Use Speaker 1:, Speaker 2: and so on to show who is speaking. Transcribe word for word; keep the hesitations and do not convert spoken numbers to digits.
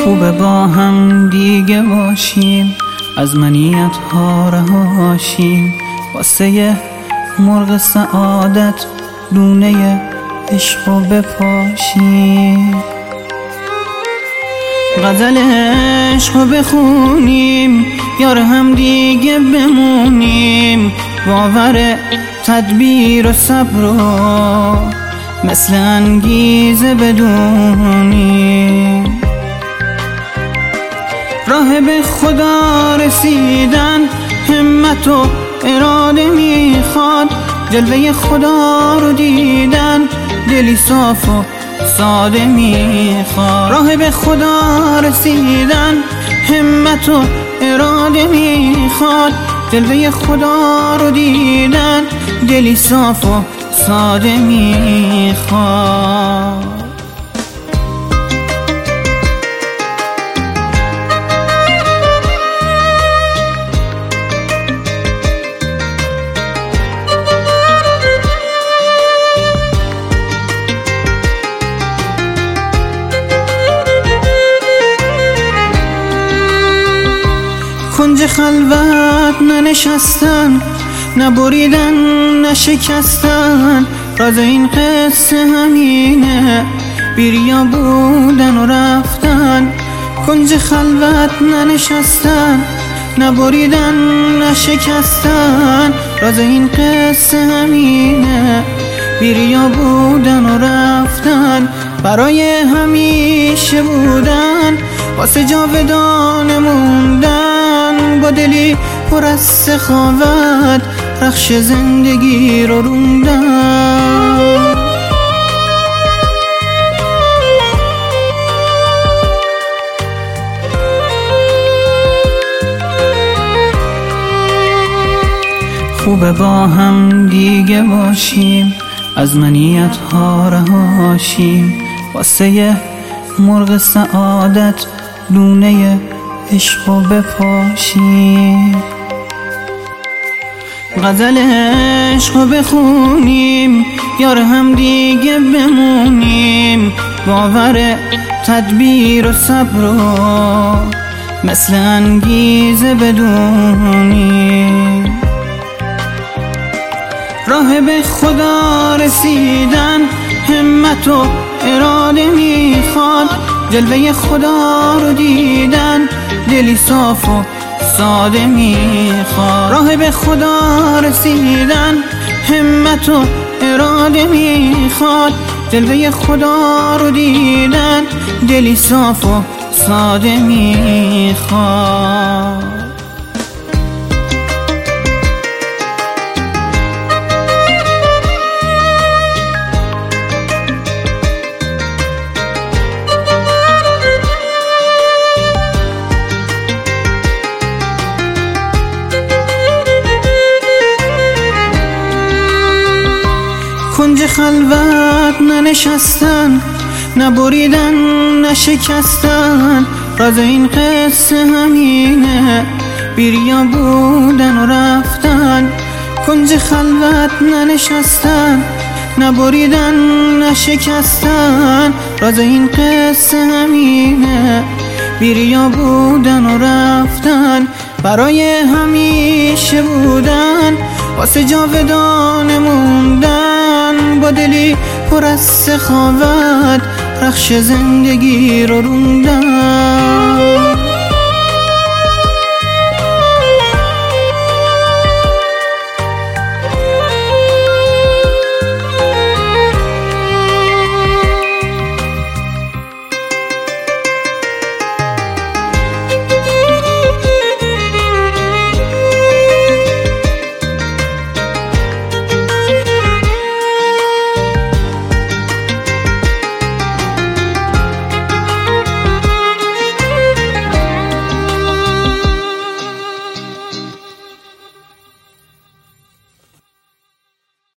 Speaker 1: خوبه با هم دیگه باشیم، از منیت ها رهاشیم، واسه مرغ سعادت دونه عشقو بپاشیم. غزل عشقو بخونیم، یار هم دیگه بمونیم، باور تدبیر و صبر و مثل انگیزه بدونیم. راه به خدا رسیدن همت و اراده میخواد، جلوه خدا رو دیدن دلی صاف و ساده میخواد. راه به خدا رسیدن همت و اراده میخواد، جلوه خدا رو دیدن دلی صاف و ساده میخواد. کنج خلوت ننشستن، نبریدن نشکستن، راز این قصه همینه، بیریا بودن و رفتن. کنج خلوت ننشستن، نبریدن نشکستن، راز این قصه همینه، بیریا بودن و رفتن. برای همیشه بودن، واسه جاودانه موندن، با دلی پر از سخاوت رخش زندگی رو روندن. خوبه با هم دیگه باشیم، از منیت ها رهاشیم، واسه مرغ سعادت دونه عشقو بپاشیم. غزل عشقو بخونیم، یار هم دیگه بمونیم، باور تدبیر و صبر و مثل انگیزه بدونیم. راه به خدا رسیدن همت و اراده میخواد، جلوه خدا رو دیدن دلی صاف و ساده میخواد. راه به خدا رسیدن همت و اراده میخواد، جلوه خدا رو دیدن دلی صاف و ساده میخواد. کنج خلوت ننشستن، نبریدن نشکستن، راز این قصه همینه، بیریا بودن و رفتن. کنج خلوت ننشستن، نبریدن نشکستن، راز این قصه همینه، بیریا بودن و رفتن. برای همیشه بودن، واسه جاودانه موندن، با دلی پر از سخاوت رخش زندگی رو روندن.